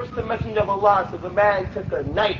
approached the Messenger of Allah, so the man took a knife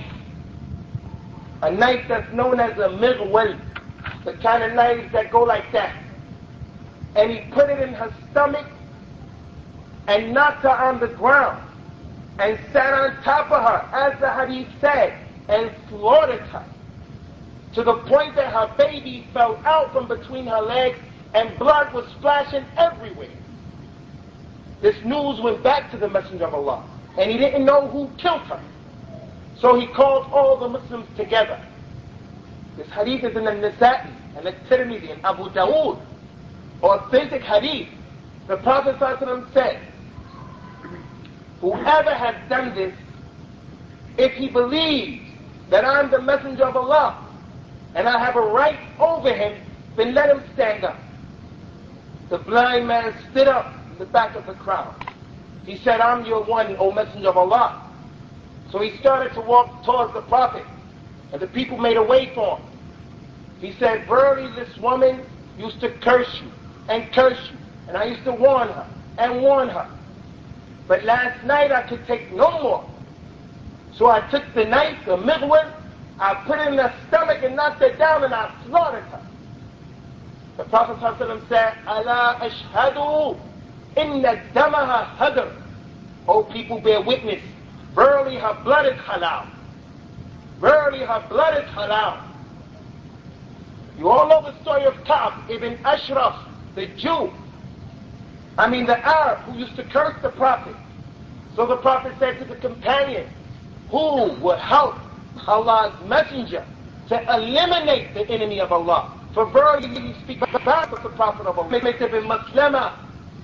that's known as a mirwal, the kind of knives that go like that. And he put it in her stomach and knocked her on the ground and sat on top of her, as the hadith said, and slaughtered her, to the point that her baby fell out from between her legs and blood was splashing everywhere. This news went back to the Messenger of Allah, and he didn't know who killed her. So he called all the Muslims together. This hadith is in the Nasa'i and the Tirmidhi and Abu Dawood, authentic hadith. The Prophet ﷺ said, whoever has done this, if he believes that I'm the Messenger of Allah and I have a right over him, then let him stand up. The blind man stood up in the back of the crowd. He said, I'm your one, O Messenger of Allah. So he started to walk towards the Prophet, and the people made a way for him. He said, verily this woman used to curse you, and I used to warn her, and warn her. But last night I could take no more. So I took the knife, the mirwal, I put it in her stomach and knocked her down, and I slaughtered her. The Prophet ﷺ said, Ala ashhadu inna damaha hadr. O people, bear witness. Verily her blood is halal. Verily her blood is halal. You all know the story of Ka'b ibn Ashraf, the Jew. The Arab who used to curse the Prophet. So the Prophet said to the companion, who would help Allah's messenger to eliminate the enemy of Allah? For verily he speaks about the Prophet of Allah. Make it bin Maslama.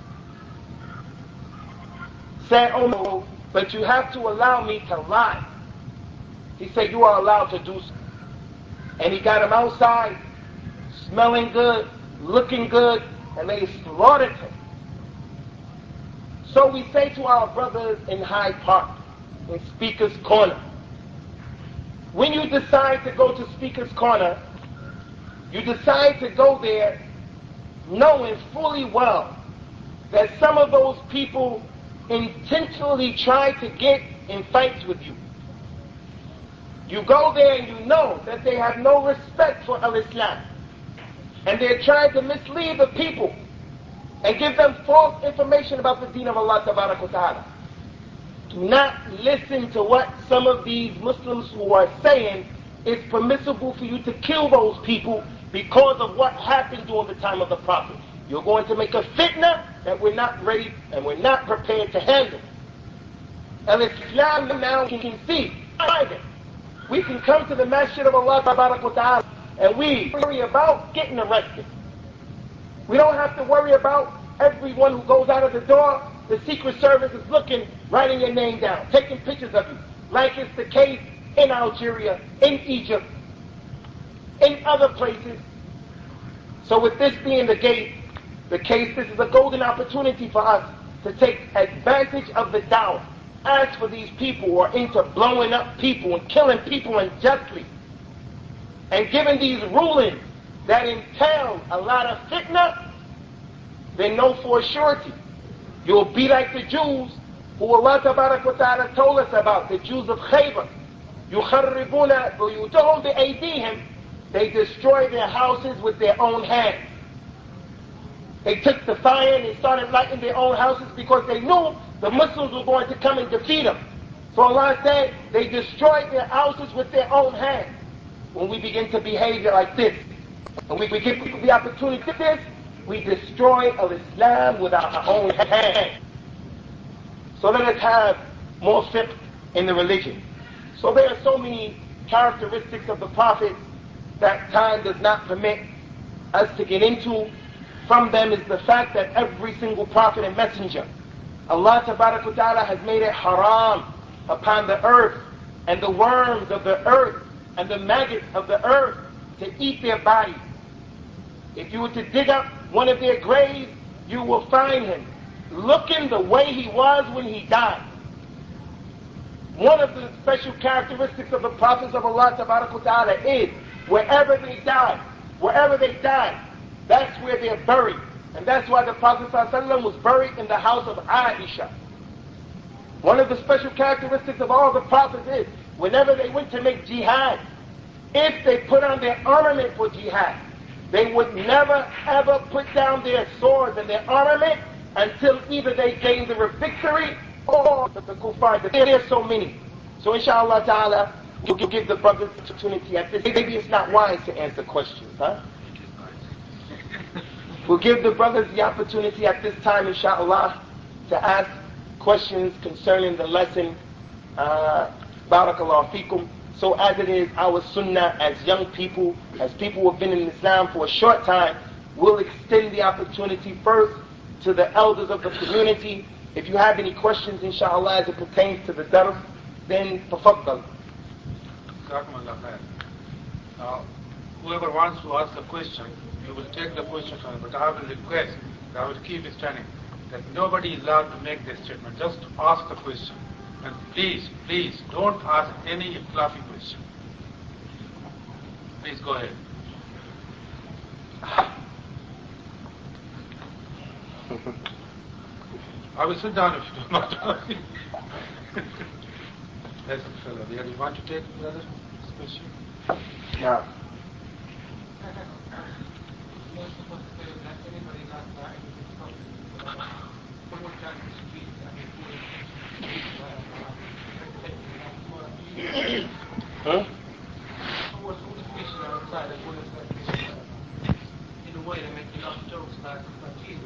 Said, oh no, but you have to allow me to lie. He said, you are allowed to do so. And he got him outside, smelling good, looking good, and they slaughtered him. So we say to our brothers in Hyde Park, in Speaker's Corner, when you decide to go to Speaker's Corner, you decide to go there knowing fully well that some of those people intentionally try to get in fights with you. You go there and you know that they have no respect for Al-Islam, and they're trying to mislead the people and give them false information about the deen of Allah Tabarak wa Ta'ala. Do not listen to what some of these Muslims who are saying it's permissible for you to kill those people because of what happened during the time of the Prophet. You're going to make a fitna that we're not ready and we're not prepared to handle. Al-Islam now can see private. We can come to the Masjid of Allah Tabarak wa Ta'ala and we worry about getting arrested. We don't have to worry about everyone who goes out of the door, the Secret Service is looking, writing your name down, taking pictures of you, like it's the case in Algeria, in Egypt, in other places. So with this being the case, this is a golden opportunity for us to take advantage of the da'wah. As for these people who are into blowing up people and killing people unjustly, and giving these rulings that entail a lot of fitna, then know for a surety, you'll be like the Jews who Allah Tabarak wa Ta'ala told us about, the Jews of Khaybar. يُخَرِّبُونَ بُيُوتَهُمْ بِأَيْدِيهِمْ. They destroyed their houses with their own hands. They took the fire and they started lighting their own houses because they knew the Muslims were going to come and defeat them. So Allah said they destroyed their houses with their own hands. When we begin to behave like this, and we give people the opportunity to this, we destroy Al-Islam with our own hands. So let us have more fiqh in the religion. So there are so many characteristics of the Prophet that time does not permit us to get into. From them is the fact that every single prophet and messenger, Allah Tabarak wa Ta'ala has made it haram upon the earth and the worms of the earth and the maggots of the earth to eat their bodies. If you were to dig up one of their graves, you will find him looking the way he was when he died. One of the special characteristics of the prophets of Allah Tabarak wa Ta'ala is wherever they died, that's where they're buried. And that's why the Prophet ﷺ was buried in the house of Aisha. One of the special characteristics of all the prophets is, whenever they went to make jihad, if they put on their armament for jihad, they would never ever put down their swords and their armament until either they gained the victory or the kuffar. There's so many. So inshallah ta'ala, we'll give the brothers the opportunity at this. Maybe it's not wise to answer questions, huh? We'll give the brothers the opportunity at this time, inshallah, to ask questions concerning the lesson. Barakallahu feekum. So as it is our sunnah as young people, as people who have been in Islam for a short time, we'll extend the opportunity first to the elders of the community. If you have any questions, inshallah, as it pertains to the dars, then tafaddal. Whoever wants to ask a question, you will take the question from him. But I will request, I will keep standing, that nobody is allowed to make this statement. Just ask the question. And please, don't ask any fluffy question. Please go ahead. I will sit down if you don't want to. Yes, fellow. Do you want to take the other question? Yeah. Huh? In a way, they make a lot of jokes like Jesus.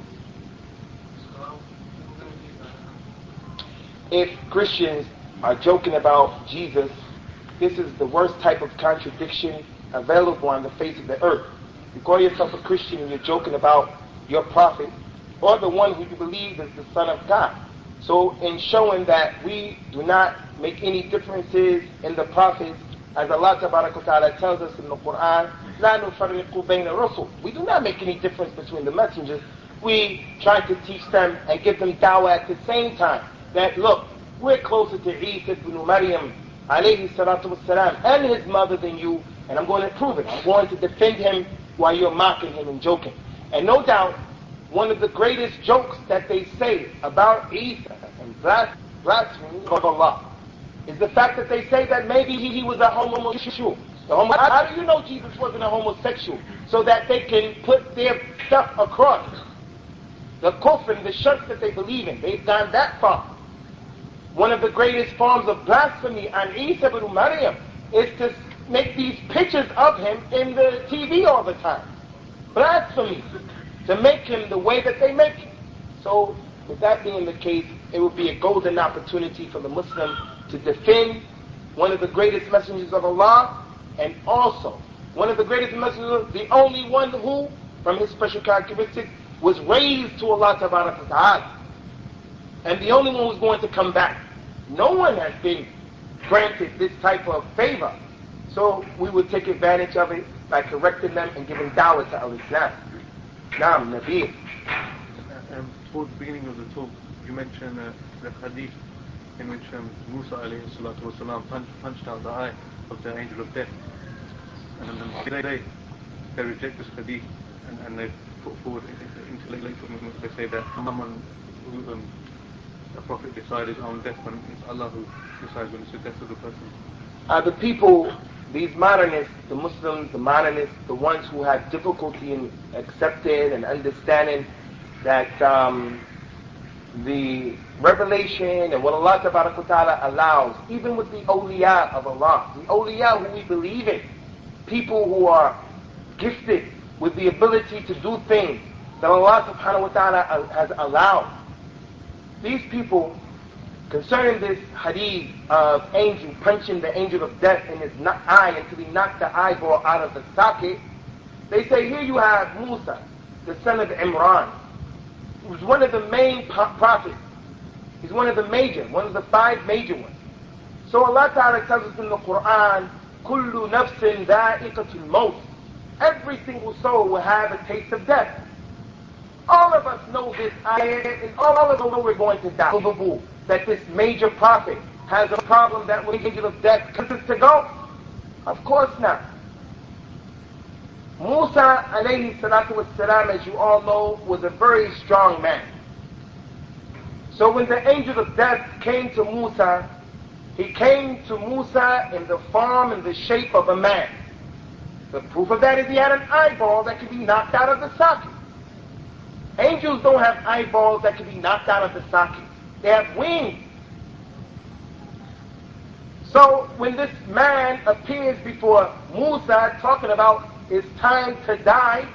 If Christians are joking about Jesus, this is the worst type of contradiction available on the face of the earth. You call yourself a Christian and you're joking about your prophet or the one who you believe is the Son of God. So in showing that we do not make any differences in the prophets, as Allah Ta'ala tells us in the Quran, لَا نُفَرِّقُ بَيْنَ الرُّسُلِ. We do not make any difference between the messengers. We try to teach them and give them dawah at the same time. That look, we're closer to Isa ibn Maryam alayhi salatu wassalam and his mother than you, and I'm going to prove it. I'm going to defend him while you're mocking him and joking. And no doubt, one of the greatest jokes that they say about Isa and blasphemy of Allah is the fact that they say that maybe he was a homosexual. How do you know Jesus wasn't a homosexual? So that they can put their stuff across. The kufr and the shirk that they believe in. They've gone that far. One of the greatest forms of blasphemy on Isa ibn Maryam is to make these pictures of him in the TV all the time. Blasphemy. To make him the way that they make him. So, with that being the case, it would be a golden opportunity for the Muslim to defend one of the greatest messengers of Allah, and also one of the greatest messengers, the only one who, from his special characteristics, was raised to Allah Ta'ala, and the only one who's going to come back. No one has been granted this type of favor. So we would take advantage of it by correcting them and giving dawah to al-Islam. Naam, Nabi. Towards the beginning of the talk, you mentioned the hadith in which Musa alayhi salatu wasalam punched out the eye of the angel of death. And then they reject this hadith and they put forward intellectual. They say that someone who a prophet decides his own death when it's Allah who decides when it's the death of the person. The people, these modernists, the Muslims, the modernists, the ones who have difficulty in accepting and understanding that the revelation and what Allah Ta'ala allows, even with the awliya of Allah, the awliya who we believe in, people who are gifted with the ability to do things that Allah Subhanahu wa Ta'ala has allowed. These people, concerning this hadith of angel punching the angel of death in his eye until he knocked the eyeball out of the socket, they say here you have Musa, the son of Imran, who's one of the main prophets. He's one of the one of the 5 major ones. So Allah Ta'ala tells us in the Quran, كُلُّ نَفْسٍ ذَائِقَةُ الْمَوْتِ. Every single soul will have a taste of death. All of us know this ayah, and all of us know we're going to die. That this major prophet has a problem that when the angel of death comes to go? Of course not. Musa alayhi salatu wassalam, as you all know, was a very strong man. So when the angel of death came to Musa, he came to Musa in the form and the shape of a man. The proof of that is he had an eyeball that could be knocked out of the socket. Angels don't have eyeballs that can be knocked out of the socket. They have wings. So when this man appears before Musa talking about it's time to die,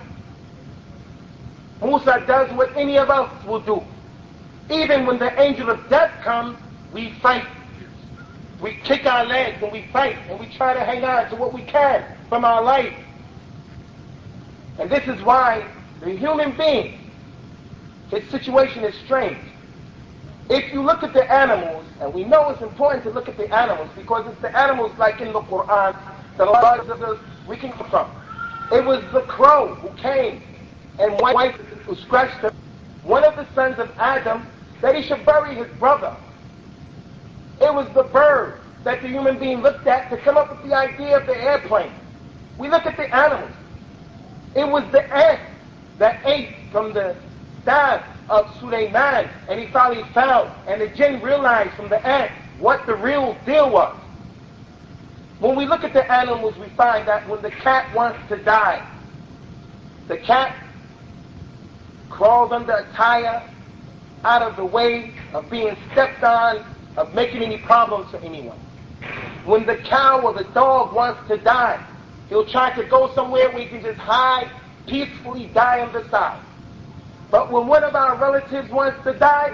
Musa does what any of us will do. Even when the angel of death comes, we fight. We kick our legs and we fight and we try to hang on to what we can from our life. And this is why the human being, his situation is strange. If you look at the animals, and we know it's important to look at the animals because it's the animals like in the Quran that a lot of us we can come from. It was the crow who came and who scratched him, one of the sons of Adam, that he should bury his brother. It was the bird that the human being looked at to come up with the idea of the airplane. We look at the animals. It was the ant that ate from the staff of Sulaiman, and he finally fell, and the jinn realized from the ant what the real deal was. When we look at the animals, we find that when the cat wants to die, the cat crawls under a tire out of the way of being stepped on, of making any problems for anyone. When the cow or the dog wants to die, he'll try to go somewhere where he can just hide, peacefully die on the side. But when one of our relatives wants to die,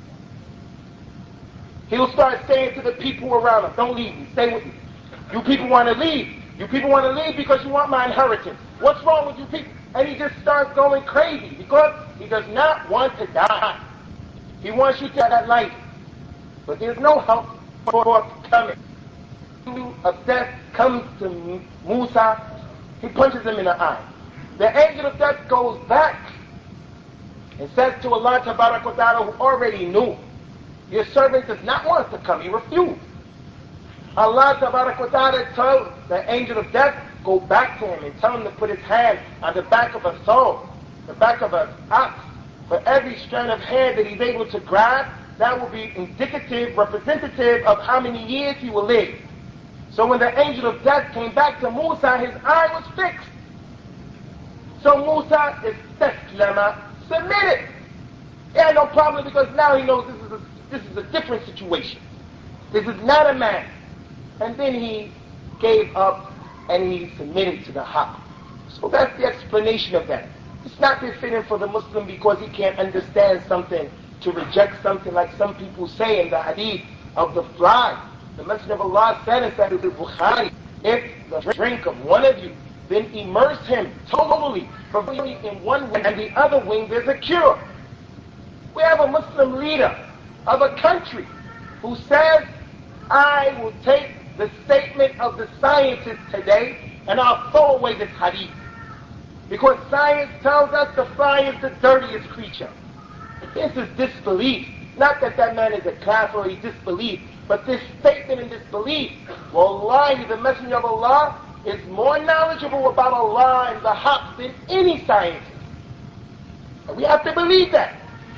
he'll start saying to the people around him, don't leave me, stay with me. You people want to leave. You people want to leave because you want my inheritance. What's wrong with you people? And he just starts going crazy because he does not want to die. He wants you to have that life. But there's no help for coming. The angel of death comes to Musa. He punches him in the eye. The angel of death goes back and says to Allah Tabarak wa Ta'ala, who already knew, your servant does not want to come. He refused. Allah Tabarak wa Ta'ala told the angel of death, go back to him and tell him to put his hand on the back of a soul, the back of an ox. For every strand of hair that he's able to grab, that will be indicative, representative of how many years he will live. So when the angel of death came back to Musa, his eye was fixed. So Musa is taslama, submitted. He had no problem because now he knows this is a different situation. This is not a man. And then he gave up and he submitted to the haqq. So that's the explanation of that. It's not befitting for the Muslim because he can't understand something to reject something like some people say in the hadith of the fly. The Messenger of Allah said in Sahih al-Bukhari, if the drink of one of you, then immerse him totally from in one wing and the other wing, there's a cure. We have a Muslim leader of a country who says, I will take the statement of the scientists today and I'll throw away this hadith. Because science tells us the fly is the dirtiest creature. This is disbelief. Not that that man is a kafir or he disbelieved, but this statement and disbelief. Wallahi, the Messenger of Allah is more knowledgeable about Allah and the haqq than any scientist. And we have to believe that.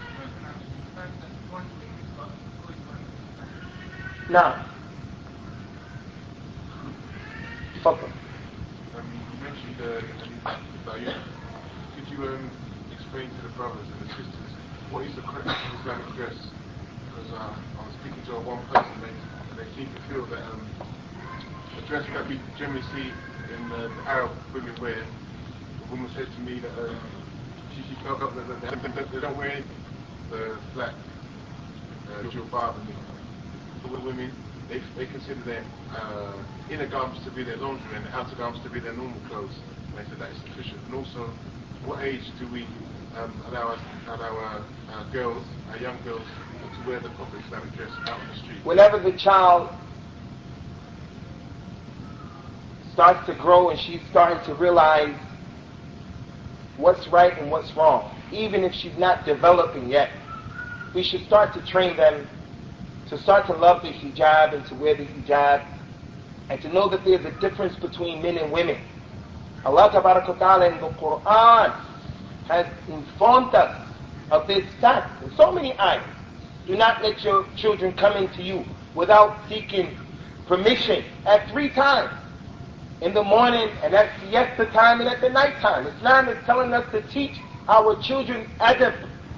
Now, Fadl. You mentioned Bayut. Could you explain to the brothers and the sisters what is the correct Islamic dress? Because I was speaking to one person and they seem to feel that the dress that we generally see in the Arab women wear, the woman said to me that she felt that they don't wear the black jilbab and the women. They consider their inner garments to be their laundry and the outer garments to be their normal clothes. And they said that is sufficient. And also, what age do we allow our girls, our young girls, to wear the proper Islamic dress out on the street? Whenever the child starts to grow and she's starting to realize what's right and what's wrong, even if she's not developing yet, we should start to train them to start to love the hijab and to wear the hijab and to know that there's a difference between men and women. Allah Ta'ala in the Quran has informed us of this fact in so many ayahs. Do not let your children come into you without seeking permission at 3 times. In the morning, and at siesta time, and at the night time. Islam is telling us to teach our children adab.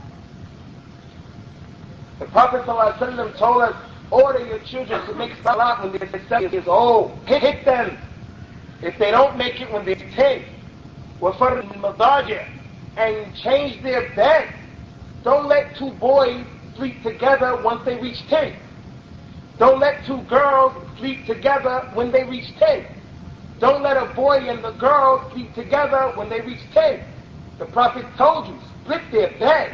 The Prophet ﷺ told us, order your children to make salat when they're 7 years old. Hit them if they don't make it when they're 10. وَفَرِّ الْمَضَاجِعِ and change their bed. Don't let 2 boys sleep together once they reach 10. Don't let 2 girls sleep together when they reach 10. Don't let a boy and the girl sleep together when they reach 10. The Prophet told you, split their bed.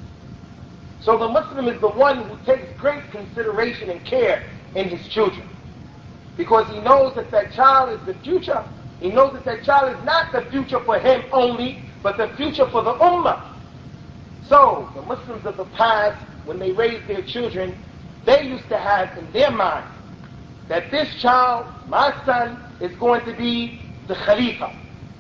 So the Muslim is the one who takes great consideration and care in his children. Because he knows that that child is the future. He knows that that child is not the future for him only, but the future for the ummah. So the Muslims of the past, when they raised their children, they used to have in their mind that this child, my son, is going to be the Khalifa.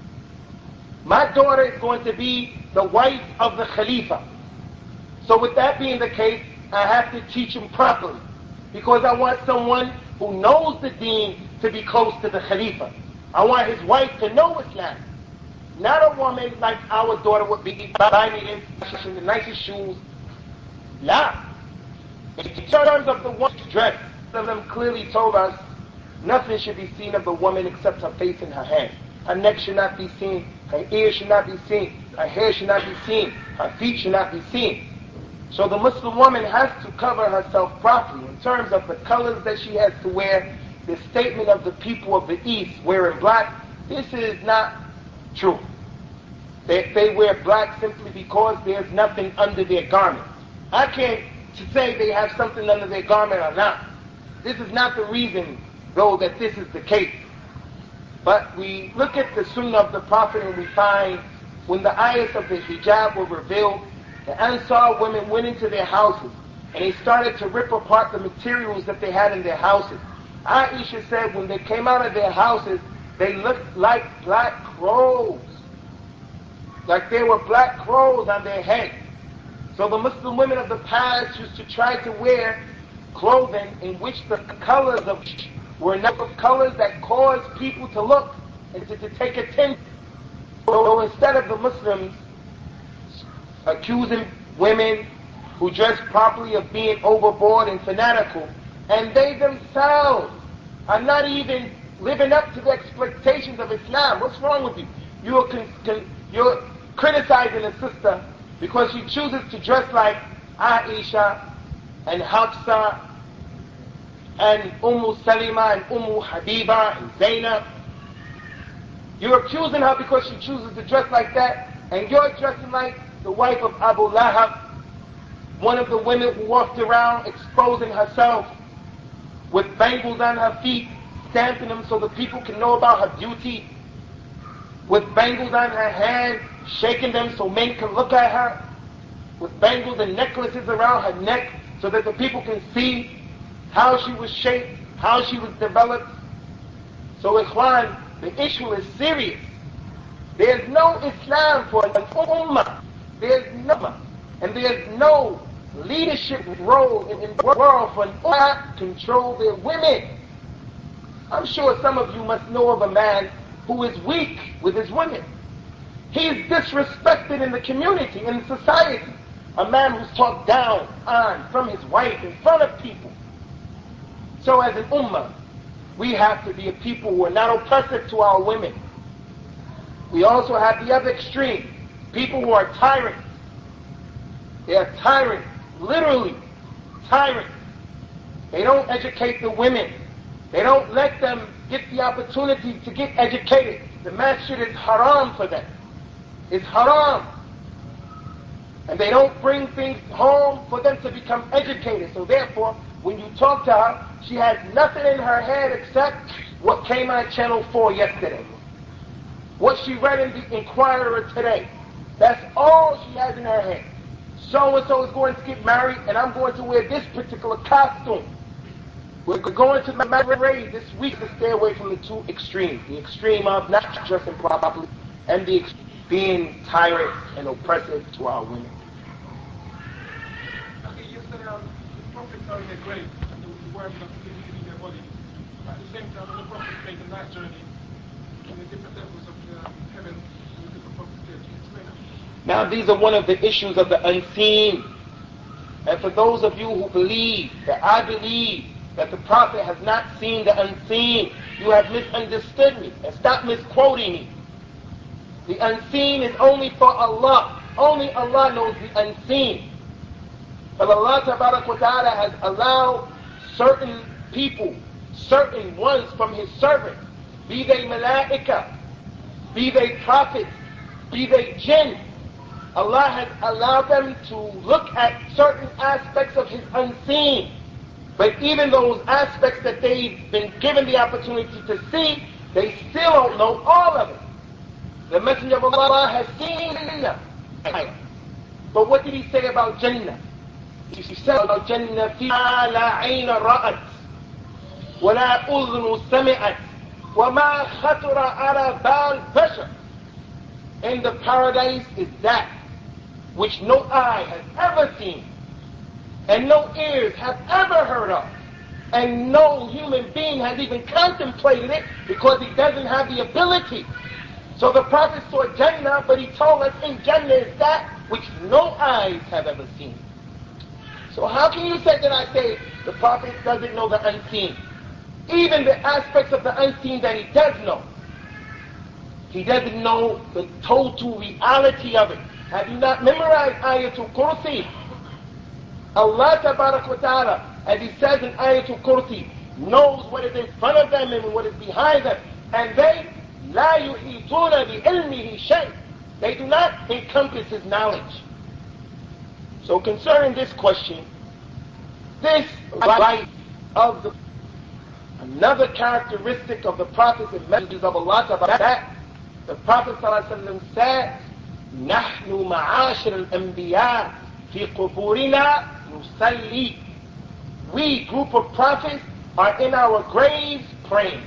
My daughter is going to be the wife of the Khalifa. So with that being the case, I have to teach him properly. Because I want someone who knows the deen to be close to the Khalifa. I want his wife to know Islam. Not a woman like our daughter would be, buying me the nicest shoes. La. In terms of the woman's dress, some of them clearly told us nothing should be seen of the woman except her face and her hands. Her neck should not be seen, her ears should not be seen, her hair should not be seen, her feet should not be seen. So the Muslim woman has to cover herself properly in terms of the colors that she has to wear. The statement of the people of the East wearing black, this is not true. They wear black simply because there's nothing under their garment. I can't say they have something under their garment or not. This is not the reason, though, that this is the case. But we look at the sunnah of the Prophet and we find when the ayahs of the hijab were revealed, the Ansar women went into their houses and they started to rip apart the materials that they had in their houses. Aisha said when they came out of their houses, they looked like black crows. Like there were black crows on their heads. So the Muslim women of the past used to try to wear clothing in which the colors of were enough of colors that caused people to look and to take attention. So instead of the Muslims accusing women who dress properly of being overboard and fanatical, and they themselves are not even living up to the expectations of Islam. What's wrong with you? You're criticizing a sister because she chooses to dress like Aisha and Hafsa and Salima and Habiba and Zainab. You're accusing her because she chooses to dress like that, and you're dressing like the wife of Abu Lahab, one of the women who walked around exposing herself with bangles on her feet, stamping them so the people can know about her beauty, with bangles on her hands, shaking them so men can look at her, with bangles and necklaces around her neck so that the people can see how she was shaped, how she was developed. So Ikhwan, the issue is serious. There's no Islam for an ummah. There's no, and there's no leadership role in the world for an ummah to control their women. I'm sure some of you must know of a man who is weak with his women. He is disrespected in the community, in society. A man who's talked down on from his wife in front of people. So as an ummah, we have to be a people who are not oppressive to our women. We also have the other extreme, people who are tyrants. They are tyrants, literally tyrants. They don't educate the women. They don't let them get the opportunity to get educated. The masjid is haram for them. It's haram. And they don't bring things home for them to become educated. So therefore, when you talk to her, she has nothing in her head except what came on Channel 4 yesterday. What she read in the Inquirer today. That's all she has in her head. So-and-so is going to get married, and I'm going to wear this particular costume. We're going to the marriage this week to stay away from the two extremes. The extreme of not dressing properly, and the being tyrant and oppressive to our women. Okay, you said their grave, and the worms are leaving their body. At the same time, when the Prophet made the night journey between the different levels of heaven and the different prophets there, can you explain that? Now these are one of the issues of the unseen. And for those of you who believe that I believe that the Prophet has not seen the unseen, you have misunderstood me and stop misquoting me. The unseen is only for Allah. Only Allah knows the unseen. But Allah Ta'ala has allowed certain people, certain ones from His servants, be they malaika, be they prophets, be they jinn, Allah has allowed them to look at certain aspects of His unseen. But even those aspects that they've been given the opportunity to see, they still don't know all of it. The Messenger of Allah has seen Jannah. But what did he say about Jannah? He said about Jannah, فِيهَا لَا عَيْنَ رَأَتْ وَلَا أُذْنُ سَمِعَتْ وَمَا خَطَرَ عَلَى بَالِ بَشَرٍ. In the paradise is that which no eye has ever seen, and no ears have ever heard of, and no human being has even contemplated it because he doesn't have the ability. So the Prophet saw Jannah, but he told us in Jannah is that which no eyes have ever seen. So how can you say that I say the Prophet doesn't know the unseen? Even the aspects of the unseen that he does know, he doesn't know the total reality of it. Have you not memorized Ayatul Kursi? Allah Ta'ala, as He says in Ayatul Kursi, knows what is in front of them and what is behind them. And they, لا يحيطون بعلمه شيء. They do not encompass His knowledge. So concerning this question, this life of the another characteristic of the prophets and messengers of Allah Ta'ala, the Prophet ﷺ said, نحن معاشر الأنبياء في قبورنا نصلي. We, group of prophets, are in our graves praying.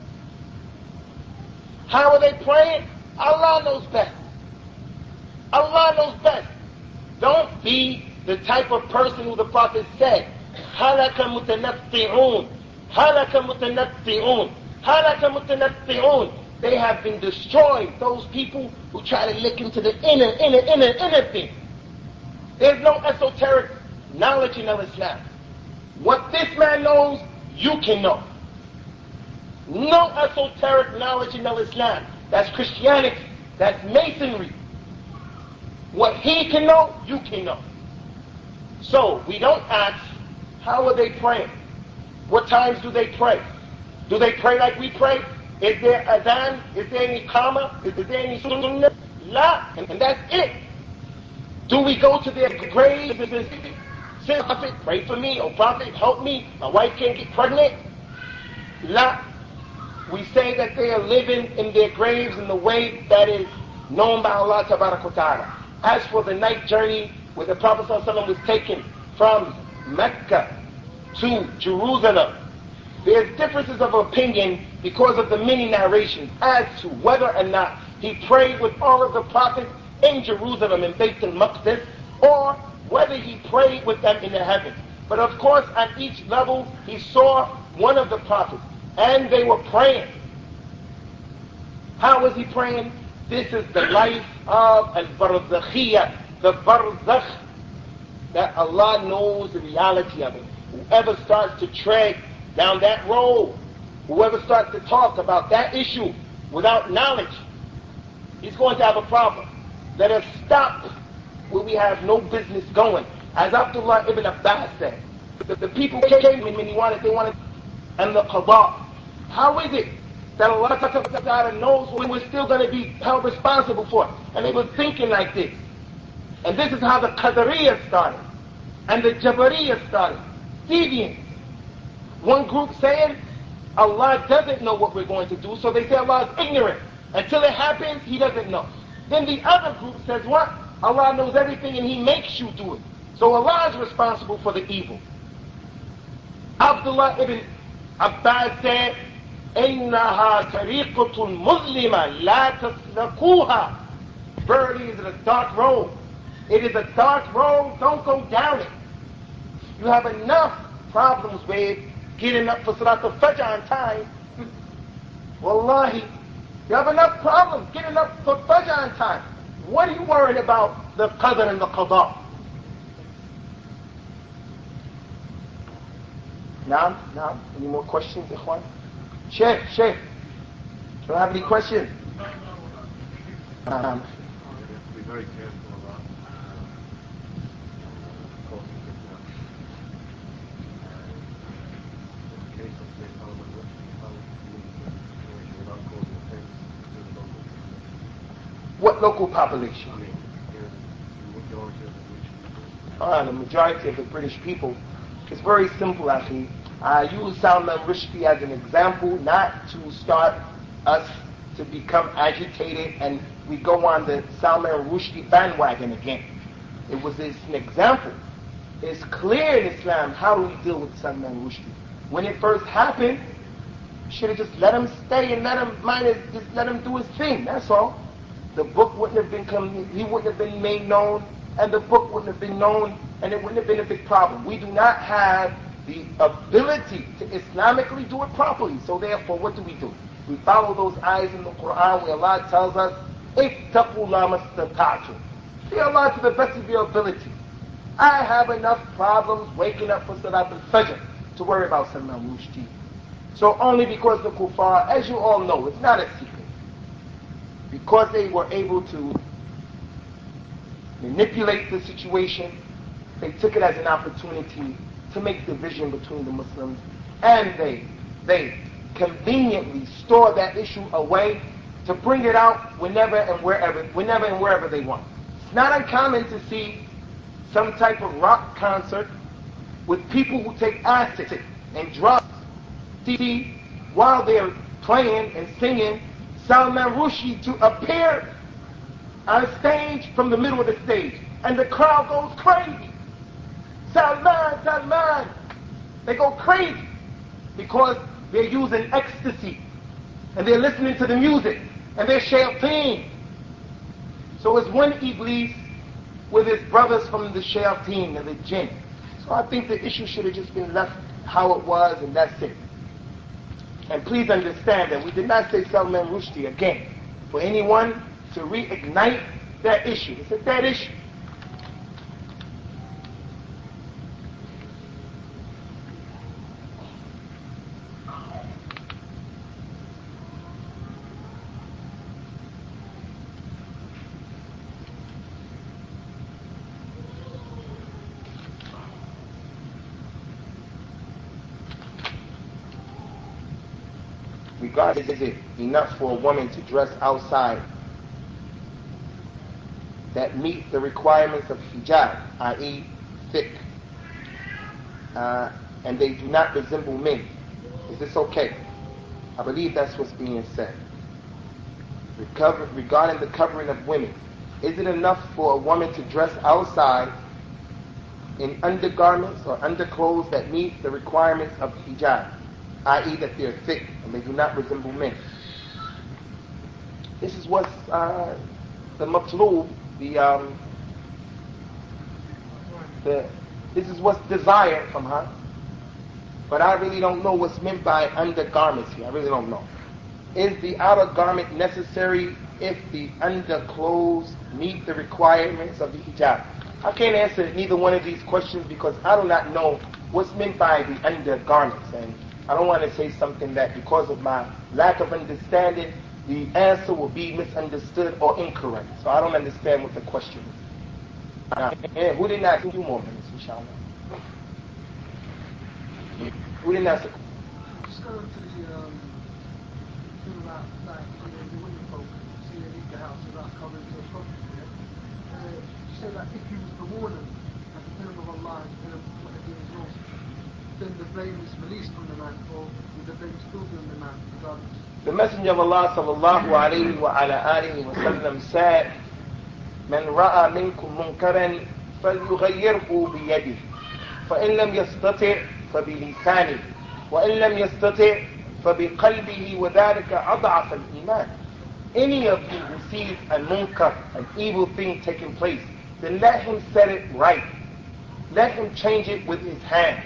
How are they praying? Allah knows best. Allah knows best. Don't be the type of person who the Prophet said, هَلَكَ مُتَنَطِّعُونَ هَلَكَ مُتَنَطِّعُونَ هَلَكَ مُتَنَطِّعُونَ. They have been destroyed, those people who try to look into the inner thing. There's no esoteric knowledge in Islam. What this man knows, you can know. No esoteric knowledge in Islam. That's Christianity. That's Masonry. What he can know, you can know. So, we don't ask, how are they praying? What times do they pray? Do they pray like we pray? Is there adhan? Is there any iqamah? Is there any sunnah? La. And that's it. Do we go to their graves and say, Prophet, pray for me, oh Prophet, help me, my wife can't get pregnant? La. We say that they are living in their graves in the way that is known by Allah Ta'ala. As for the night journey where the Prophet ﷺ was taken from Mecca to Jerusalem, there's differences of opinion because of the many narrations as to whether or not he prayed with all of the prophets in Jerusalem in Bayt al-Maqdis, or whether he prayed with them in the heavens. But of course, at each level, he saw one of the prophets, and they were praying. How was he praying? This is the life of al-Barzakhiyya, the Barzakh, that Allah knows the reality of it. Whoever starts to tread down that road, whoever starts to talk about that issue without knowledge, he's going to have a problem. Let us stop where we have no business going. As Abdullah ibn Abbas said, the people came when they wanted, and the qada. How is it that Allah knows what we're still going to be held responsible for? And they were thinking like this. And this is how the Qadariyah started, and the Jabariyah started. Deviant. One group saying, Allah doesn't know what we're going to do, so they say Allah is ignorant. Until it happens, He doesn't know. Then the other group says what? Allah knows everything and He makes you do it. So Allah is responsible for the evil. Abdullah ibn Abbas said, إِنَّهَا طَرِيقَةٌ مُظْلِمَةٌ لَا تَسْلَكُوهَا. Verily it is a dark road. It is a dark road, don't go down it. You have enough problems with getting up for Salat al-Fajr on time, wallahi, you have enough problems getting up for Fajr on time. What are you worried about the Qadr and the Qadar? Now, any more questions, Ikhwan? Sheikh, do you have any questions? We have to be very careful about causing fitna. In the case of say Salman Rushdie, how would you deal with the situation without causing offense to the local population? What local population? I mean, the majority of the British people. The majority of the British people. It's very simple, Akhi. I use Salman Rushdie as an example, not to start us to become agitated and we go on the Salman Rushdie bandwagon again. It was an example. It's clear in Islam how do we deal with Salman Rushdie. When it first happened, you should have just let him stay and just let him do his thing. That's all. The book wouldn't have he wouldn't have been made known, and the book wouldn't have been known, and it wouldn't have been a big problem. We do not have the ability to Islamically do it properly. So therefore, what do? We follow those ayahs in the Quran where Allah tells us, "Ittaqu Allah mastata'tum." Fear Allah to the best of your ability. I have enough problems waking up for Salat al-Fajr to worry about Salman Rushdie. So only because the kuffar, as you all know, it's not a secret, because they were able to manipulate the situation, they took it as an opportunity to make division between the Muslims, and they conveniently store that issue away to bring it out whenever and wherever they want. It's not uncommon to see some type of rock concert with people who take acid and drugs. See, while they're playing and singing, Salman Rushdie to appear on stage from the middle of the stage, and the crowd goes crazy. Salman, Salman. They go crazy because they're using ecstasy and they're listening to the music and they're shayateen. So it's one Iblis with his brothers from the shayateen and the jinn. So I think the issue should have just been left how it was, and that's it. And please understand that we did not say Salman Rushdie again for anyone to reignite that issue. It's a dead issue. Regardless, is it enough for a woman to dress outside that meet the requirements of hijab, i.e. thick, and they do not resemble men? Is this okay? I believe that's what's being said. Regarding the covering of women, is it enough for a woman to dress outside in undergarments or underclothes that meet the requirements of hijab, i.e. that they're thick and they do not resemble men? This is what's the matlub, this is what's desired from her. But I really don't know what's meant by undergarments here. I really don't know. Is the outer garment necessary if the underclothes meet the requirements of the hijab? I can't answer neither one of these questions because I do not know what's meant by the undergarments, and I don't want to say something that because of my lack of understanding, the answer will be misunderstood or incorrect. So I don't understand what the question is. Who didn't ask? A few more minutes, inshallah. Who didn't ask? Just going to the thing about the women folk, see they leave the house without covering their property. You say that if you was to warn them and to tell them of Allah and tell them what they're doing is wrong, then the blame is released from the man, or would the blame still be on the man regardless? The Messenger of Allah sallallahu alayhi wa ala alihi wa sallam said, "Man ra'a minkum munkaran falyughayyirhu biyadihi, فإن لم يستطع فبلسانه وإن لم يستطع فبقلبه وذلك أضعف الإيمان." Any of you who sees a munkar, an evil thing taking place, then let him set it right. Let him change it with his hand.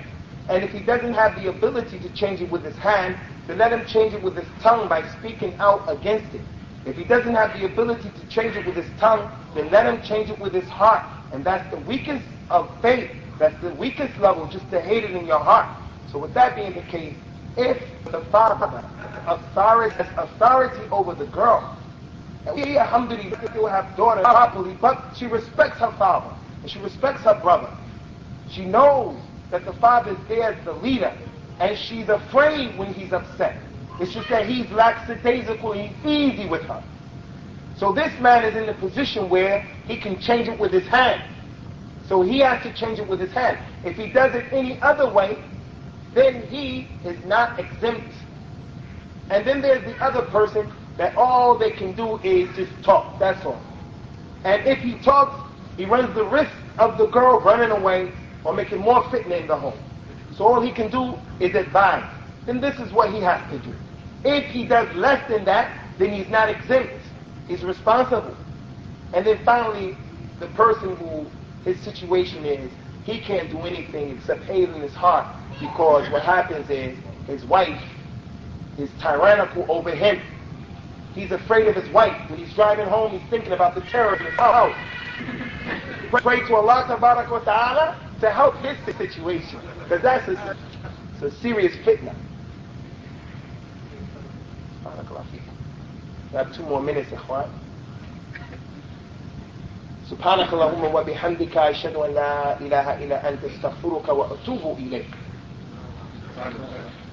And if he doesn't have the ability to change it with his hand, then let him change it with his tongue by speaking out against it. If he doesn't have the ability to change it with his tongue, then let him change it with his heart. And that's the weakest of faith. That's the weakest level, just to hate it in your heart. So with that being the case, if the father has authority over the girl, and we, alhamdulillah, still have daughters properly, but she respects her father, and she respects her brother. She knows that the father is there as the leader, and she's afraid when he's upset. It's just that he's lackadaisical, he's easy with her. So this man is in the position where he can change it with his hand. So he has to change it with his hand. If he does it any other way, then he is not exempt. And then there's the other person that all they can do is just talk, that's all. And if he talks, he runs the risk of the girl running away or making more fitna in the home. So all he can do is advise. Then this is what he has to do. If he does less than that, then he's not exempt. He's responsible. And then finally, the person who his situation is, he can't do anything except hate in his heart, because what happens is his wife is tyrannical over him. He's afraid of his wife. When he's driving home, he's thinking about the terror in his house. Pray to Allah Ta'ala to help his situation, because that's a serious fitna. We have 2 more minutes, ikhwan. سبحانك اللهم وبحمدك أشهد أن لا إله إلا أنت استغفرك وأتوب إليك.